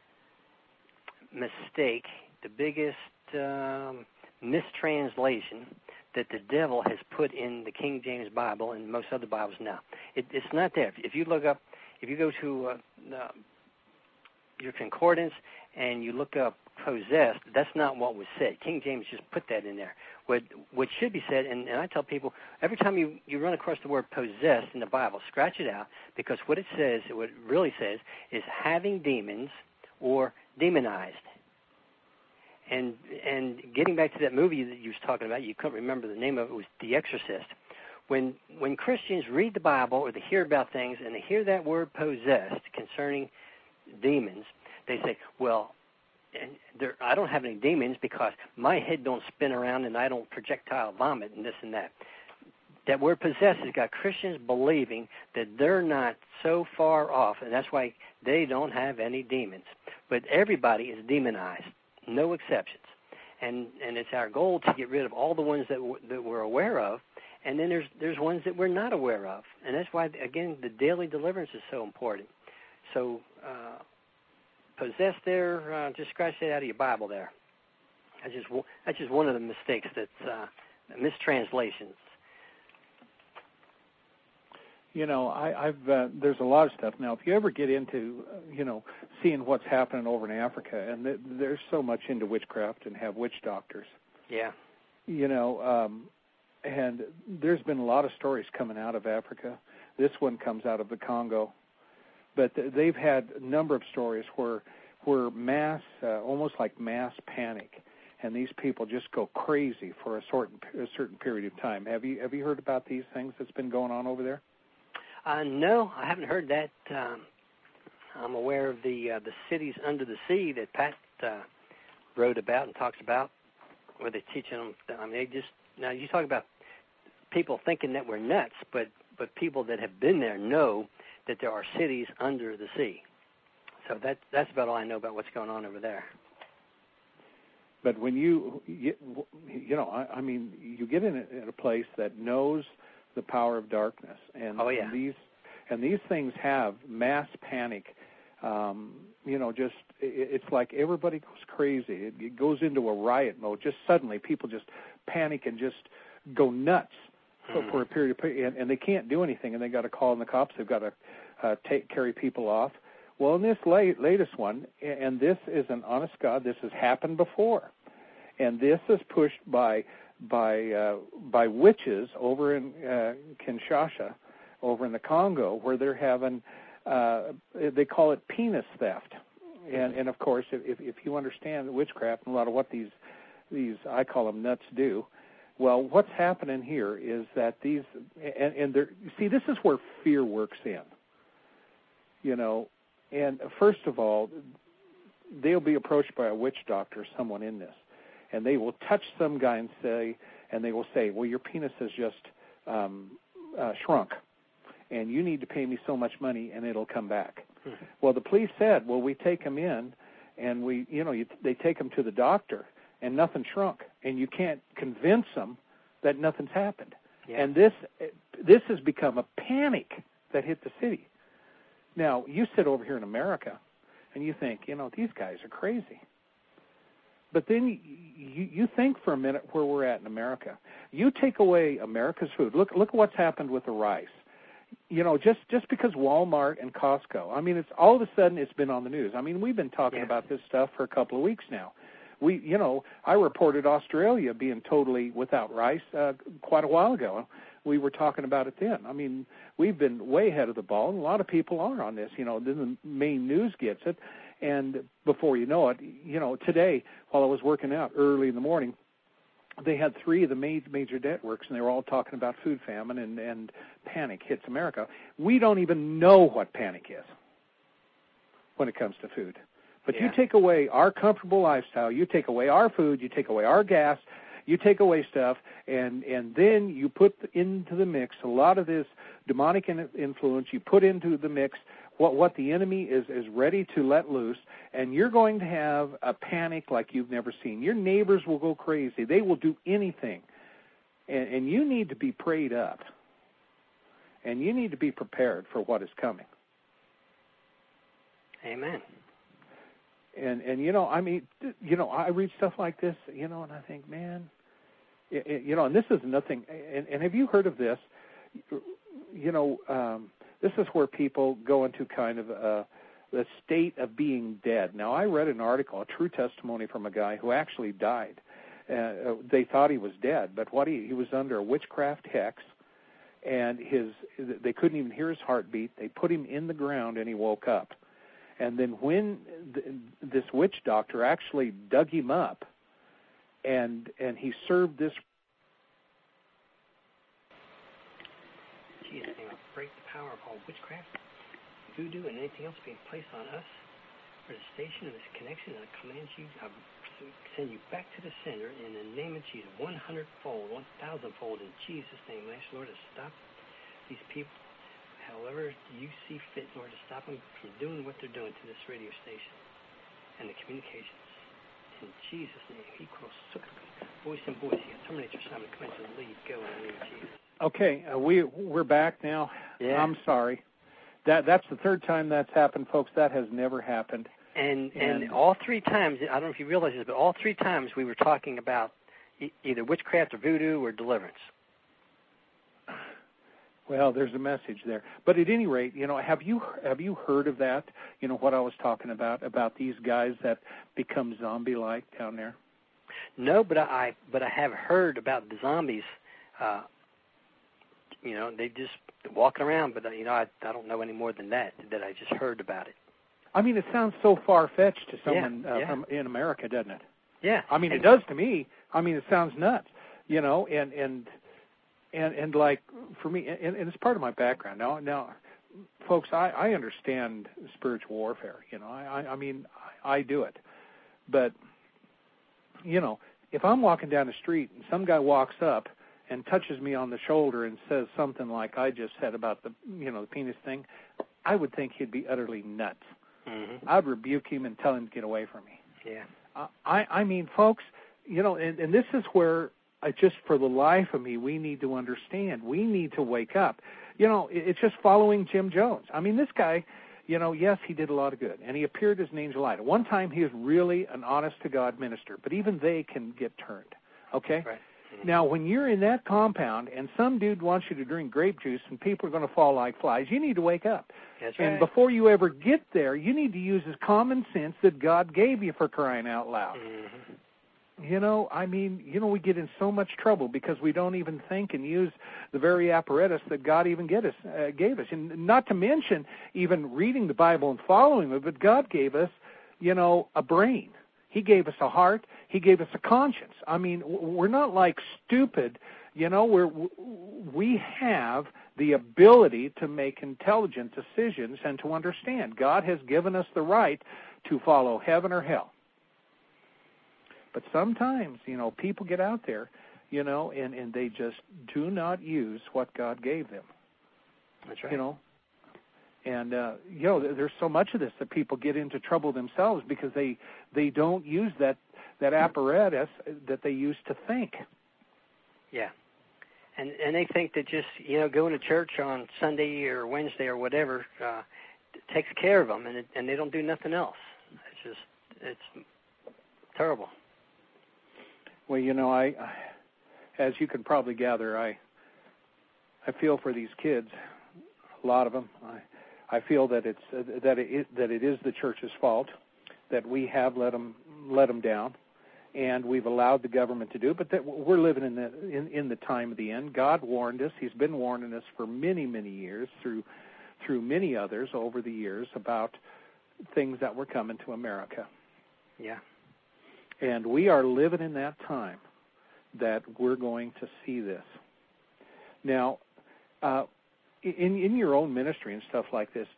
mistake, the biggest mistranslation that the devil has put in the King James Bible and most other Bibles now. It's not there. If you look up, if you go to your concordance and you look up possessed, that's not what was said. King James just put that in there. What should be said, and I tell people, every time you run across the word possessed in the Bible, scratch it out, because what it really says is having demons or demonized. And getting back to that movie that you was talking about, you couldn't remember the name of it, was The Exorcist. When Christians read the Bible or they hear about things and they hear that word possessed concerning demons, they say, well, I don't have any demons because my head don't spin around and I don't projectile vomit and this and that. That word possessed has got Christians believing that they're not so far off, and that's why they don't have any demons. But everybody is demonized. No exceptions, and it's our goal to get rid of all the ones that we're aware of, and then there's ones that we're not aware of, and that's why, again, the daily deliverance is so important. So possessed there, just scratch that out of your Bible there. That's just one of the mistakes that's mistranslations. You know, I've there's a lot of stuff now. If you ever get into, you know, seeing what's happening over in Africa, and there's so much into witchcraft and have witch doctors. Yeah. You know, and there's been a lot of stories coming out of Africa. This one comes out of the Congo, but they've had a number of stories where mass, almost like mass panic, and these people just go crazy for a certain period of time. Have you heard about these things that's been going on over there? No, I haven't heard that. I'm aware of the cities under the sea that Pat wrote about and talks about. Were they teaching them? I mean, now you talk about people thinking that we're nuts, but people that have been there know that there are cities under the sea. So that's about all I know about what's going on over there. But when you get in a place that knows the power of darkness, and these things have mass panic. It's like everybody goes crazy. It goes into a riot mode. Just suddenly, people just panic and just go nuts for a period of time, and they can't do anything, and they got to call in the cops. They've got to carry people off. Well, in this latest one, and this is an honest God, this has happened before, and this is pushed by witches over in Kinshasa, over in the Congo, where they're having they call it penis theft, and of course, if you understand witchcraft and a lot of what these I call them nuts do. Well, what's happening here is that these, and this is where fear works in. And first of all, they'll be approached by a witch doctor, someone in this, and they will touch some guy and they will say, well, your penis has just shrunk, and you need to pay me so much money, and it'll come back. Mm-hmm. Well, the police said, well, we take them in, and they take them to the doctor, and nothing shrunk, and you can't convince them that nothing's happened. Yeah. And this has become a panic that hit the city. Now, you sit over here in America, and you think, these guys are crazy. But then you think for a minute where we're at in America. You take away America's food. Look at what's happened with the rice. Just because Walmart and Costco, it's all of a sudden it's been on the news. We've been talking about this stuff for a couple of weeks now. I reported Australia being totally without rice quite a while ago. We were talking about it then. We've been way ahead of the ball, and a lot of people are on this. Then the main news gets it, and before you know it, today while I was working out early in the morning, they had 3 of the major networks, and they were all talking about food famine and panic hits America. We don't even know what panic is when it comes to food. But you take away our comfortable lifestyle, you take away our food, you take away our gas, you take away stuff, and then you put into the mix a lot of this demonic influence. You put into the mix what the enemy is ready to let loose, and you're going to have a panic like you've never seen. Your neighbors will go crazy. They will do anything. And you need to be prayed up, and you need to be prepared for what is coming. Amen. And I read stuff like this, and I think, man, and this is nothing. And have you heard of this? This is where people go into kind of the state of being dead. Now, I read an article, a true testimony from a guy who actually died. They thought he was dead, but he was under a witchcraft hex, and they couldn't even hear his heartbeat. They put him in the ground, and he woke up. And then when this witch doctor actually dug him up, and he served this. Jesus, they will break the power of all witchcraft, voodoo, and anything else being placed on us, or the station of this connection, and I command you, I send you back to the sender in the name of Jesus, 100-fold, 1,000-fold, in Jesus' name. I ask the Lord to stop these people, however you see fit, in order to stop them from doing what they're doing to this radio station and the communications. In Jesus' name, voice and voice, terminate your assignment, come into the lead, go in the name of Jesus. Okay, we're back now. Yeah. I'm sorry. That's the third time that's happened, folks. That has never happened. And all 3 times, I don't know if you realize this, but all 3 times we were talking about either witchcraft or voodoo or deliverance. Well, there's a message there. But at any rate, have you heard of that? What I was talking about these guys that become zombie-like down there? No, but I have heard about the zombies. They just walking around, but I don't know any more than that I just heard about it. It sounds so far-fetched to someone from in America, doesn't it? Yeah. It does to me. It sounds nuts, and like for me, and it's part of my background. Now, folks, I understand spiritual warfare. I do it, but if I'm walking down the street and some guy walks up and touches me on the shoulder and says something like I just said about the penis thing, I would think he'd be utterly nuts. Mm-hmm. I'd rebuke him and tell him to get away from me. Yeah. I mean, folks, and this is where just for the life of me, we need to understand. We need to wake up. It's just following Jim Jones. I mean, this guy, yes, he did a lot of good, and he appeared as an angel light. At one time, he was really an honest-to-God minister, but even they can get turned, okay? Right. Mm-hmm. Now, when you're in that compound and some dude wants you to drink grape juice and people are going to fall like flies, you need to wake up. That's right. And before you ever get there, you need to use this common sense that God gave you, for crying out loud. Mm-hmm. We get in so much trouble because we don't even think and use the very apparatus that God even gave us. And not to mention even reading the Bible and following it, but God gave us, a brain. He gave us a heart. He gave us a conscience. I mean, we're not like stupid. We have the ability to make intelligent decisions and to understand. God has given us the right to follow heaven or hell. But sometimes, people get out there, and they just do not use what God gave them. That's right. And, there's so much of this that people get into trouble themselves because they don't use that apparatus that they use to think. Yeah. And they think that just, going to church on Sunday or Wednesday or whatever takes care of them, and they don't do nothing else. It's terrible. Well, I as you can probably gather, I feel for these kids, a lot of them. I feel that it is the church's fault that we have let them down, and we've allowed the government to do it. But that we're living in the time of the end. God warned us. He's been warning us for many, many years through many others over the years about things that were coming to America. Yeah. And we are living in that time that we're going to see this. Now, in your own ministry and stuff like this,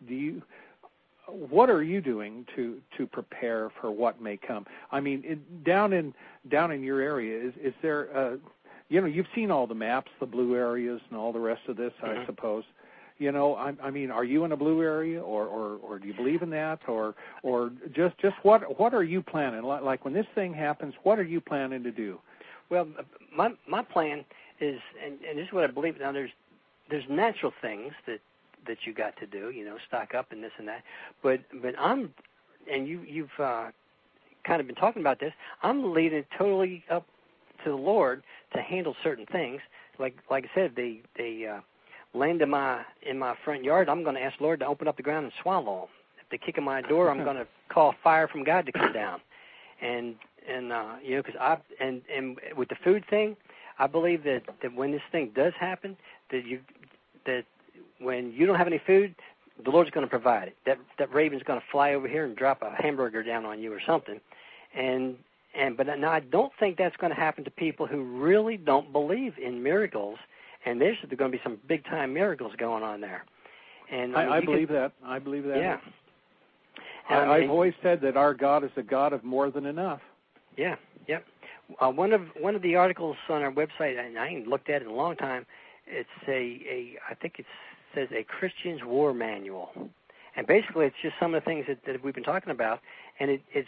what are you doing to prepare for what may come? I mean, down in your area, is there you've seen all the maps, the blue areas, and all the rest of this, mm-hmm. I suppose. I mean, are you in a blue area, or do you believe in that, or just what are you planning? Like when this thing happens, what are you planning to do? Well, my plan is, and this is what I believe. Now, there's natural things that you got to do, stock up and this and that. But you've kind of been talking about this. I'm leaving it totally up to the Lord to handle certain things. Like I said, they land in my front yard, I'm going to ask the Lord to open up the ground and swallow them. If they kick in my door, I'm going to call fire from God to come down. And because and with the food thing, I believe that when this thing does happen, that when you don't have any food, the Lord's going to provide it. That raven's going to fly over here and drop a hamburger down on you or something. But now I don't think that's going to happen to people who really don't believe in miracles. And there's going to be some big-time miracles going on there. And I believe that. I believe that. Yeah. I've always said that our God is a God of more than enough. Yeah. Yep. One of the articles on our website, and I ain't looked at it in a long time. It's I think it says a Christian's War Manual, and basically it's just some of the things that we've been talking about. And it's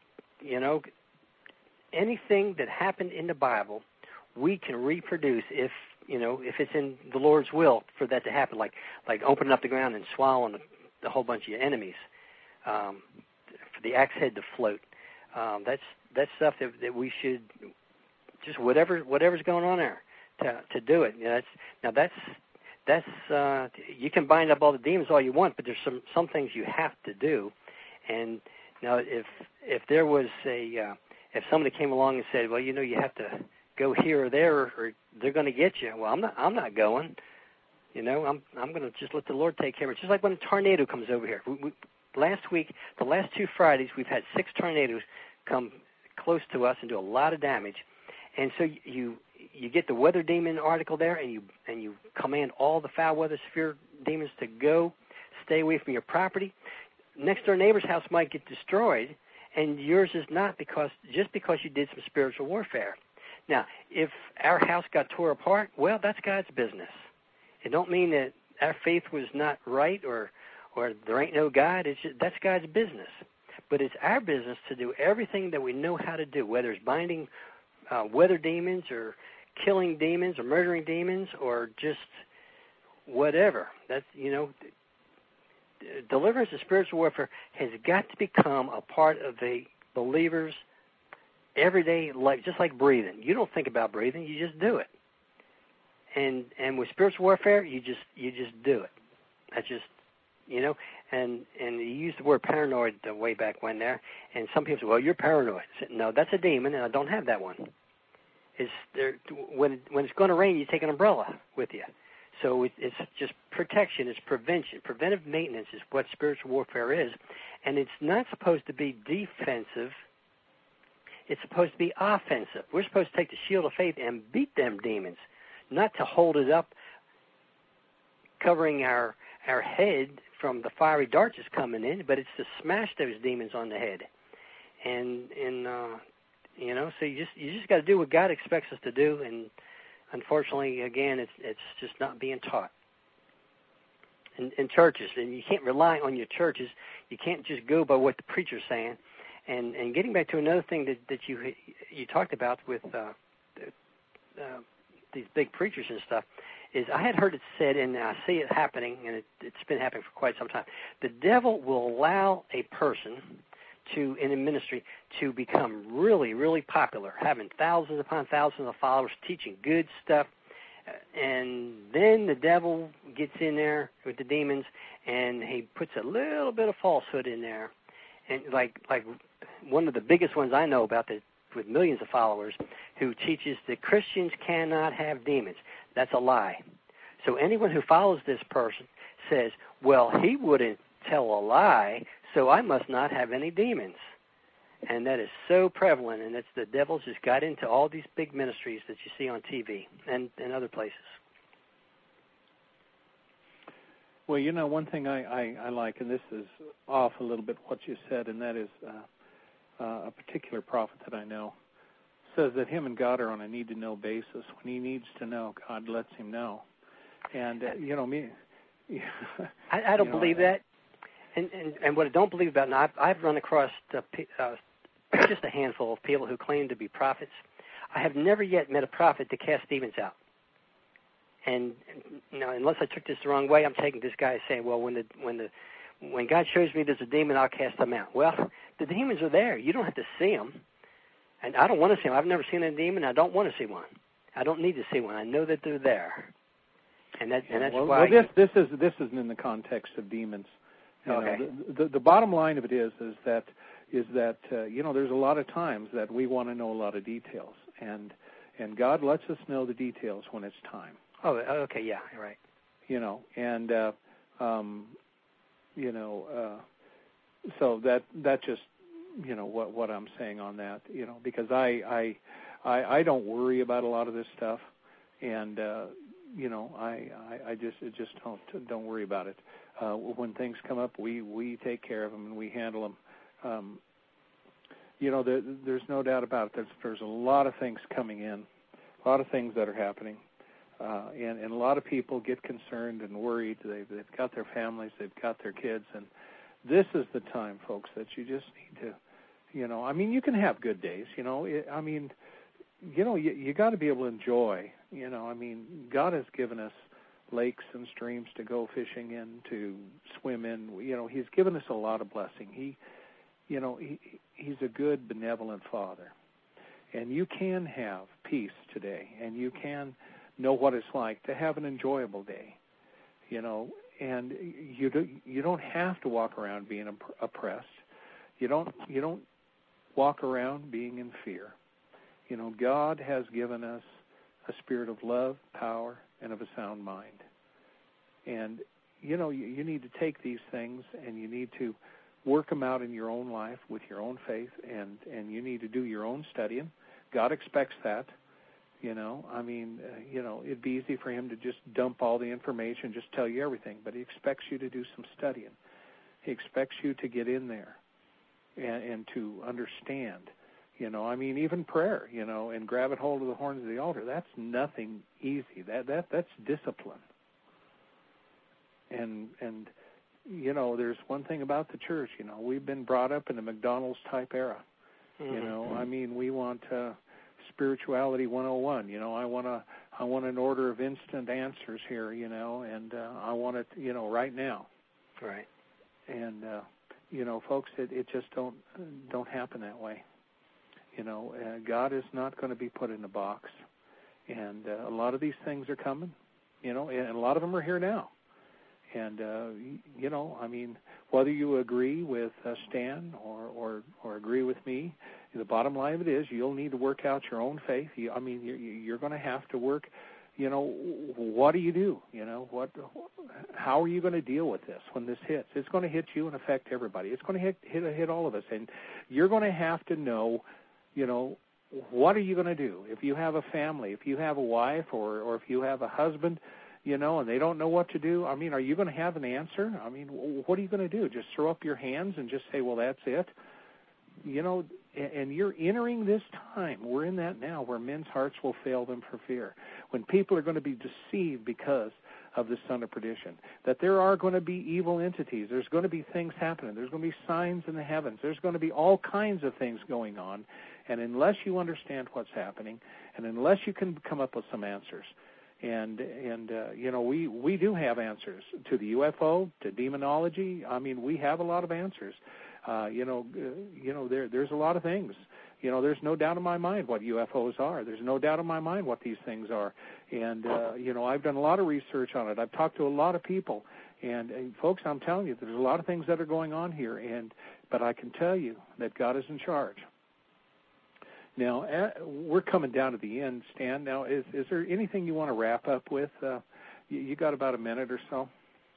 anything that happened in the Bible, we can reproduce if it's in the Lord's will for that to happen, like opening up the ground and swallowing the whole bunch of your enemies, for the axe head to float. That's stuff that we should just whatever's going on there to do it. That's you can bind up all the demons all you want, but there's some things you have to do. And now if there was if somebody came along and said, well, you have to go here or there, or they're going to get you. Well, I'm not going. I'm going to just let the Lord take care of it. Just like when a tornado comes over here. Last week, the last 2 Fridays, we've had 6 tornadoes come close to us and do a lot of damage. And so you get the weather demon article there, and you command all the foul weather sphere demons to go, stay away from your property. Next door neighbor's house might get destroyed, and yours is not just because you did some spiritual warfare. Now, if our house got tore apart, well, that's God's business. It don't mean that our faith was not right or there ain't no God. That's God's business. But it's our business to do everything that we know how to do, whether it's binding weather demons or killing demons or murdering demons or just whatever. That's, deliverance and spiritual warfare has got to become a part of the believer's everyday life, just like breathing. You don't think about breathing, you just do it. And with spiritual warfare, you just do it. That's just, and you use the word paranoid way back when there, and some people say, well, you're paranoid. No, that's a demon, and I don't have that one. When it's going to rain, you take an umbrella with you. So it's just protection, it's prevention. Preventive maintenance is what spiritual warfare is, and it's not supposed to be defensive. It's supposed to be offensive. We're supposed to take the shield of faith and beat them demons, not to hold it up, covering our head from the fiery darts that's coming in, but it's to smash those demons on the head. And so you just got to do what God expects us to do, and unfortunately, again, it's just not being taught in churches. And you can't rely on your churches. You can't just go by what the preacher's saying. And getting back to another thing that you talked about with these big preachers and stuff, is I had heard it said, and I see it happening, and it's been happening for quite some time. The devil will allow a person in a ministry to become really, really popular, having thousands upon thousands of followers, teaching good stuff, and then the devil gets in there with the demons, and he puts a little bit of falsehood in there, and like one of the biggest ones I know about that with millions of followers, who teaches that Christians cannot have demons. That's a lie. So anyone who follows this person says, well, he wouldn't tell a lie, so I must not have any demons. And that is so prevalent, and it's the devil's just got into all these big ministries that you see on TV and other places. Well, one thing I like, and this is off a little bit what you said, and that is a particular prophet that I know says that him and God are on a need-to-know basis. When he needs to know, God lets him know. And, me... I don't believe that. And what I don't believe about, and I've run across just a handful of people who claim to be prophets. I have never yet met a prophet to cast demons out. And unless I took this the wrong way, I'm taking this guy saying, well, when God shows me there's a demon, I'll cast them out. Well, the demons are there. You don't have to see them. And I don't want to see them. I've never seen a demon. I don't want to see one. I don't need to see one. I know that they're there. And that's why. Well, this isn't in the context of demons. Okay. The bottom line of it is that there's a lot of times that we want to know a lot of details, and God lets us know the details when it's time. Oh, okay, yeah, you're right. So that just what I'm saying on that, because I don't worry about a lot of this stuff, and I just don't worry about it. When things come up, we take care of them and we handle them. There's no doubt about it. There's a lot of things coming in, a lot of things that are happening, and a lot of people get concerned and worried. They've got their families, they've got their kids, and this is the time, folks, that you just need to, you can have good days, you got to be able to enjoy, God has given us lakes and streams to go fishing in, to swim in. He's given us a lot of blessing. He's a good, benevolent Father. And you can have peace today, and you can know what it's like to have an enjoyable day, and you don't have to walk around being oppressed. You don't walk around being in fear. God has given us a spirit of love, power, and of a sound mind. And, you need to take these things and you need to work them out in your own life with your own faith, and you need to do your own studying. God expects that. It'd be easy for him to just dump all the information, just tell you everything, but he expects you to do some studying. He expects you to get in there and to understand. I mean, even prayer, and grabbing hold of the horns of the altar, that's nothing easy. That's discipline. And there's one thing about the church, we've been brought up in the McDonald's type era. Mm-hmm. I mean, we want spirituality 101. I want an order of instant answers here, and I want it, right now. Right. And folks, it just don't happen that way. God is not going to be put in a box, and a lot of these things are coming, and a lot of them are here now. And I mean, whether you agree with Stan or agree with me, the bottom line of it is you'll need to work out your own faith. You're going to have to work. What do you do? How are you going to deal with this when this hits? It's going to hit you and affect everybody. It's going to hit all of us, and you're going to have to know. What are you going to do if you have a family, if you have a wife, or if you have a husband, and they don't know what to do? I mean, are you going to have an answer? I mean, what are you going to do? Just throw up your hands and just say, well, that's it? And you're entering this time. We're in that now where men's hearts will fail them for fear. When people are going to be deceived because of the son of perdition, that there are going to be evil entities. There's going to be things happening. There's going to be signs in the heavens. There's going to be all kinds of things going on. And unless you understand what's happening, and unless you can come up with some answers, and we do have answers to the UFO, to demonology. I mean, we have a lot of answers. There's a lot of things. There's no doubt in my mind what UFOs are. There's no doubt in my mind what these things are. And, I've done a lot of research on it. I've talked to a lot of people. And folks, I'm telling you, there's a lot of things that are going on here. But I can tell you that God is in charge. Now, we're coming down to the end, Stan. Now, is there anything you want to wrap up with? You got about a minute or so?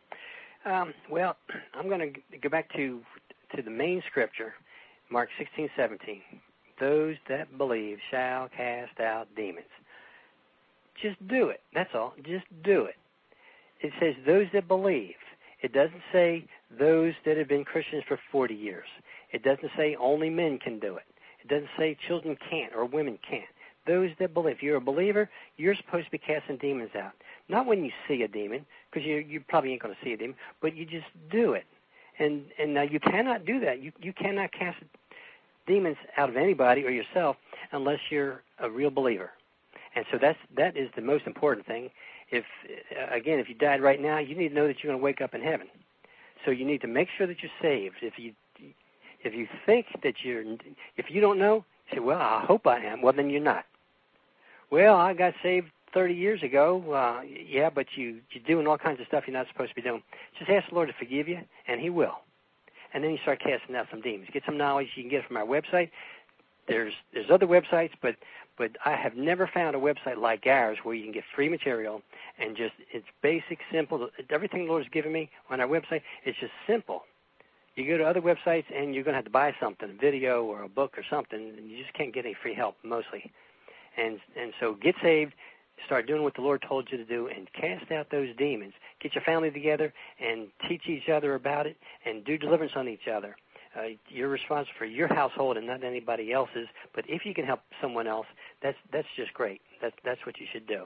Well, I'm going to go back to the main scripture, Mark 16:17. Those that believe shall cast out demons. Just do it. That's all. Just do it. It says those that believe. It doesn't say those that have been Christians for 40 years. It doesn't say only men can do it. It doesn't say children can't or women can't. Those that believe. If you're a believer, you're supposed to be casting demons out. Not when you see a demon, because you probably ain't going to see a demon, but you just do it. And now you cannot do that. You cannot cast demons out of anybody or yourself unless you're a real believer. And so that is the most important thing. If you died right now, you need to know that you're going to wake up in heaven. So you need to make sure that you're saved. If you think that if you don't know, you say, well, I hope I am. Well, then you're not. Well, I got saved 30 years ago. Yeah, but you're doing all kinds of stuff you're not supposed to be doing. Just ask the Lord to forgive you, and He will. And then you start casting out some demons. Get some knowledge. You can get it from our website. There's other websites, but I have never found a website like ours where you can get free material and just it's basic, simple. Everything the Lord's given me on our website, it's just simple. You go to other websites and you're going to have to buy something, a video or a book or something, and you just can't get any free help mostly. And so get saved, start doing what the Lord told you to do, and cast out those demons. Get your family together and teach each other about it and do deliverance on each other. You're responsible for your household and not anybody else's. But if you can help someone else, that's just great. That's what you should do.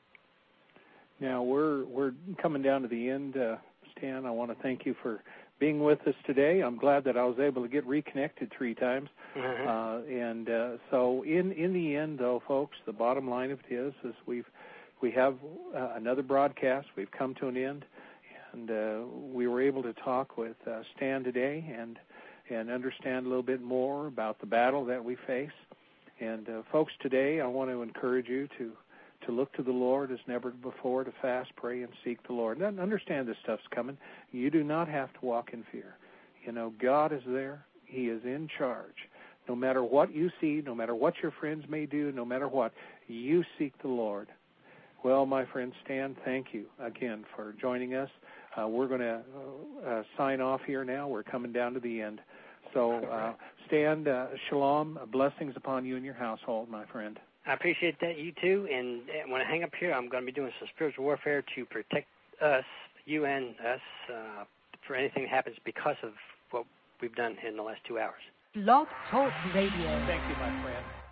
Now we're coming down to the end, Stan. I want to thank you for being with us today. I'm glad that I was able to get reconnected 3 times. Mm-hmm. So in the end, though, folks, the bottom line of it is we have another broadcast. We've come to an end, and we were able to talk with Stan today and understand a little bit more about the battle that we face. And folks, today I want to encourage you to look to the Lord as never before, to fast, pray, and seek the Lord. And understand this stuff's coming. You do not have to walk in fear. God is there. He is in charge. No matter what you see, no matter what your friends may do, no matter what, you seek the Lord. Well, my friend Stan, thank you again for joining us. We're going to sign off here now. We're coming down to the end. So, Stan, shalom, blessings upon you and your household, my friend. I appreciate that, you too. And when I hang up here, I'm going to be doing some spiritual warfare to protect us, you and us, for anything that happens because of what we've done in the last 2 hours. Blog Talk Radio. Thank you, my friend.